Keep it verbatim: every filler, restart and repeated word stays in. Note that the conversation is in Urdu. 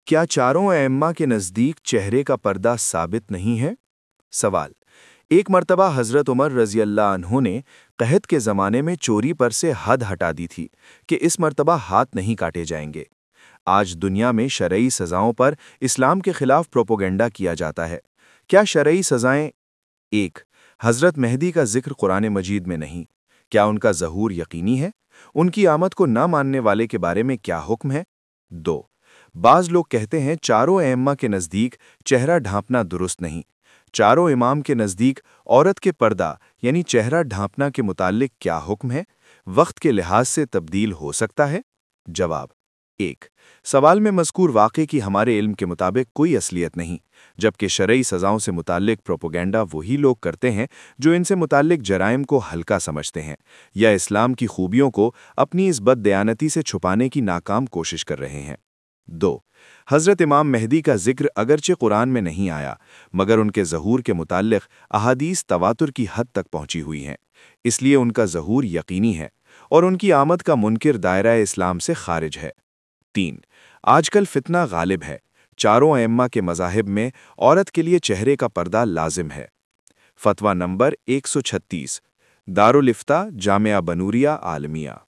کیا چاروں ائمہ کے نزدیک چہرے کا پردہ ثابت نہیں ہے؟ سوال: ایک مرتبہ حضرت عمر رضی اللہ عنہ نے قحط کے زمانے میں چوری پر سے حد ہٹا دی تھی کہ اس مرتبہ ہاتھ نہیں کاٹے جائیں گے۔ آج دنیا میں شرعی سزاؤں پر اسلام کے خلاف پروپیگنڈا کیا جاتا ہے۔ کیا شرعی سزائیں: ایک، حضرت مہدی کا ذکر قرآن مجید میں نہیں، کیا ان کا ظہور یقینی ہے؟ ان کی آمد کو نہ ماننے والے کے بارے میں کیا حکم ہے؟ دو، بعض لوگ کہتے ہیں چاروں ائمہ کے نزدیک چہرہ ڈھانپنا درست نہیں۔ چاروں امام کے نزدیک عورت کے پردہ یعنی چہرہ ڈھانپنا کے متعلق کیا حکم ہے؟ وقت کے لحاظ سے تبدیل ہو سکتا ہے؟ جواب: ایک، سوال میں مذکور واقعے کی ہمارے علم کے مطابق کوئی اصلیت نہیں، جبکہ شرعی سزاؤں سے متعلق پروپیگنڈا وہی لوگ کرتے ہیں جو ان سے متعلق جرائم کو ہلکا سمجھتے ہیں یا اسلام کی خوبیوں کو اپنی اس بد دیانتی سے چھپانے کی ناکام کوشش کر رہے ہیں۔ دو، حضرت امام مہدی کا ذکر اگرچہ قرآن میں نہیں آیا، مگر ان کے ظہور کے متعلق احادیث تواتر کی حد تک پہنچی ہوئی ہیں، اس لیے ان کا ظہور یقینی ہے اور ان کی آمد کا منکر دائرہ اسلام سے خارج ہے۔ تین، آج کل فتنہ غالب ہے۔ چاروں ائمہ کے مذاہب میں عورت کے لیے چہرے کا پردہ لازم ہے۔ فتویٰ نمبر ایک سو چھتیس، دارالفتاء جامعہ بنوریہ عالمیہ۔